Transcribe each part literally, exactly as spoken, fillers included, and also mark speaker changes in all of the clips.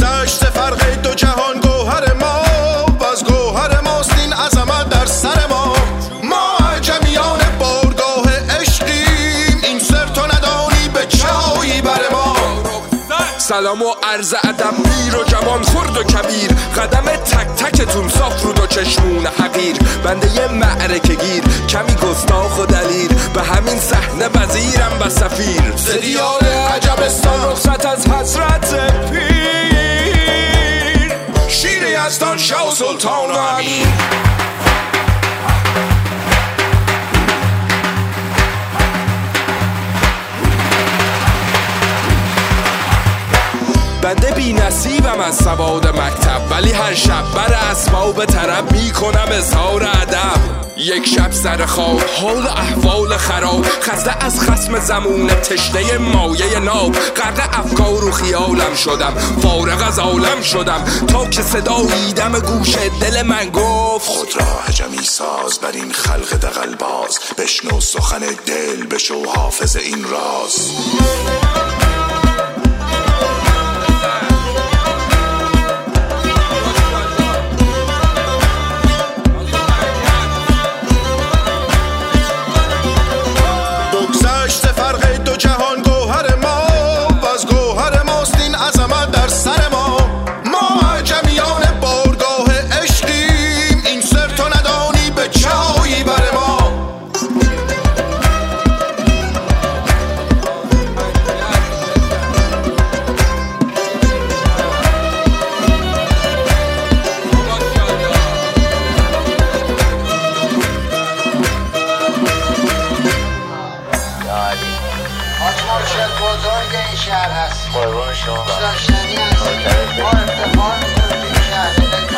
Speaker 1: بگذشت فرق دو جهان گوهر ما و از گوهر ماست این عظمت در سر ما. ما عجمیان بارگاه عشقیم، این سر تو ندانی به چایی بر ما.
Speaker 2: سلام و عرض ادب پیر و جوان خرد و کبیر، قدم تک تکتون صاف رود و چشمون حقیر. بنده یه معرکه گیر کمی گستاخ و دلیر، به همین صحنه وزیرم و سفیر. ز دیار عجبستان رخصت از حسرت پیر، شیر یزدان شاه و سلطان و امیر. بنده بی نصیبم از سواد مکتب، ولی هر شب بر اسباب طرب میکنم اظهار ادب. یک شب سر خواب حال احوال خراب، خسته از خصم زمون تشنه مایه ناب. غرق افکار و خیالم شدم، فارغ از عالم شدم، تا که صدایی دم گوش دل من گفت
Speaker 3: خود را عجمی ساز بر این خلق دغل باز، بشنو سخن دل بشو حافظ این راز.
Speaker 1: فرق دو جهان گوهر ما و از گوهر ماست این عظمت در سر ما. ما عجمیان بارگاه عشقیم، این سر تو ندانی به چایی بر ما.
Speaker 4: مرشد بزرگ این شهر هست، قربان شما داشتنی هست. ما افتخار میکنیم این شهر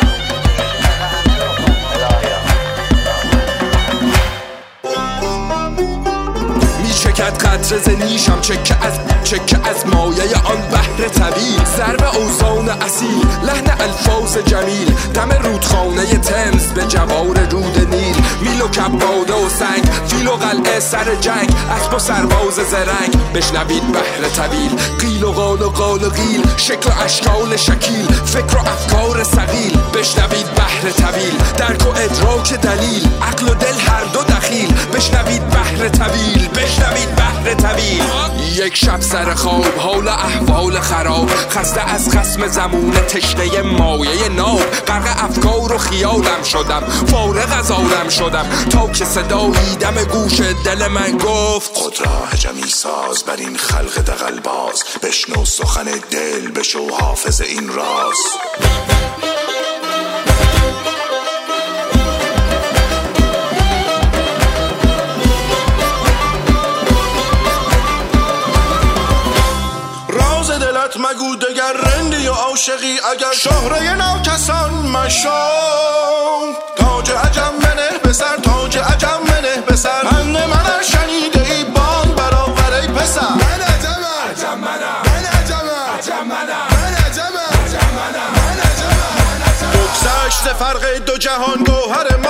Speaker 2: میچکد قطره ز نیشم، چکه از چکه از مایه آن بحر طویل. ضرب اوزان اصیل، لحن الفاظ جمیل، دم رودخانه تمز به جوار رود نیل. میل و کباده و سنگ، فیل و قلعه سر جنگ، اسب و سرباز زرنگ. بشنوید بحر طویل، قیل و قال و قال و قیل، شکل و اشکال شکیل، فکر و افکار ثقیل. بشنوید بحر طویل، درک و ادراک دلیل، عقل و دل هر دو دخیل. بشنوید بحر طویل، بشنوید بحر طویل. یک شب سر خواب حال احوال خراب، خسته از خصم زمون تشنه مایه ناب. غرق افکار و خیالم شدم، فارغ از عالم شدم، تا که صدایی دم گوش دل من گفت
Speaker 3: خود را عجمی ساز بر این خلق دغل باز، بشنو سخن دل بشو حافظ این راز.
Speaker 1: مگو دگر رندی و عاشقی اگر شهره ناکسان مشام. تاج عجم منه به سر، تاج عجم منه به سر، پند من شنیده ای بان برآور ای پسر.
Speaker 2: من عجمم، عجم منم، من عجمم، عجم منم، من عجمم، عجم منم، من عجمم.
Speaker 1: بگذشت فرق دو جهان گوهر